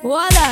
ولا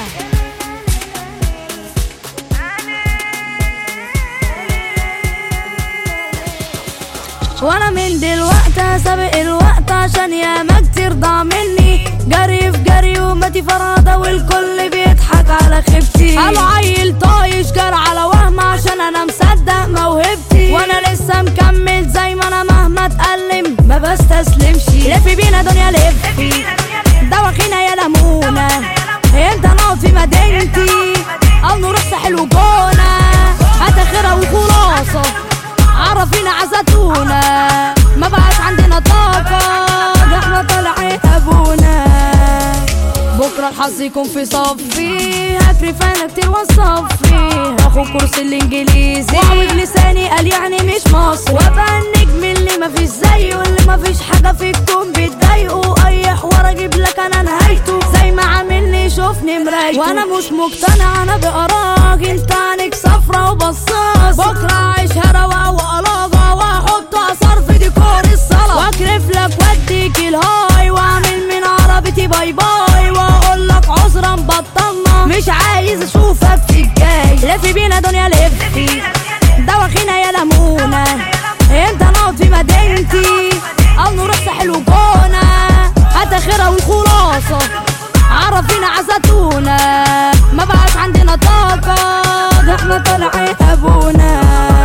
وانا من دلوقتي سابق الوقت عشان ياما كتير ضاع مني. جري في جري وماتي فرادة والكل بيضحك على خيبتي. قالوا عيل طايش جرى على وهم عشان انا مصدق موهبتي، وانا لسه مكمل زي ما انا مهما اتألم ما بستسلمش. لفي بينا دنيا لفي دواخينا يا لمونة، انت نقعد في مدينتي او نروح ساحل وجونة. هات اخرها وخلاصة عرفينا عزتونا، ما بقاش عندنا طاقة ده احنا طالعين ابونا. بكرة الحظ يكون في صفي، هكرف انا كتير وصفي. هاخد كورس الانجليزي وعوج لساني قال يعني مش مصري، وابقى النجم اللي مفيش زيه واللي مفيش حاجة فيكم بتضايقه. اي حوار اجيب لك انا نهايته زي ما عاملني شوفني مرايته. وانا مش مقتنع انا بقراك، انت عينك صفرا وبصاص. بكرة عايشها رواقة وقلاجة وهحط اثار في ديكور الصلاة، واكرف لك واديك الهاي واعمل من عربيتي باي باي، واقول لك عذرا بطلنا مش عايز اشوفك في الجاي. لفي بينا دنيا لفي دواخينا يا لمونة، انت نقعد في مدينتي او نروح ساحل وجونة. هات اخرها والخلاصة عرفينا عزتونا، ما بقاش عندنا طاقة ده احنا طالعين ابونا.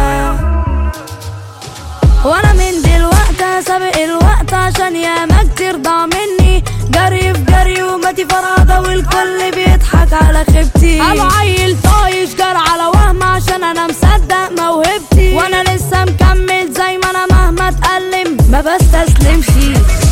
وانا من دلوقتي سابق الوقت عشان ياما كتير ضاع مني. جري في جري وماتي فرادة والكل بيضحك على خيبتي. قالوا عيل طايش جرى على وهم عشان انا مصدق موهبتي، وانا لسه مكمل زي ما انا مهما اتألم ما بستسلمش.